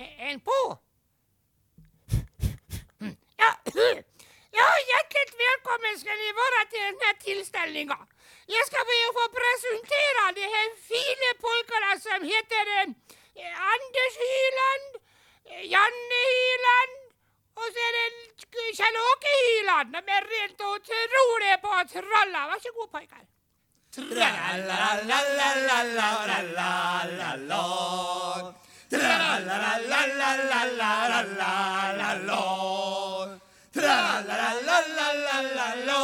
En på? Ja, hjärtligt välkommen ska ni vara till den här tillställningen. Jag ska be att få presentera de här fina pojkarna som heter Anders Hyland, Janne Hyland och sen Kjell-Åke Hyland. De är rent otroliga på att trolla. Varsågod pojkar. Tra-la-la-la-la-la-la-la-la. Tra-la-la-la-la-la-la-la-la. Tra-la-la-la-la-la-la-la.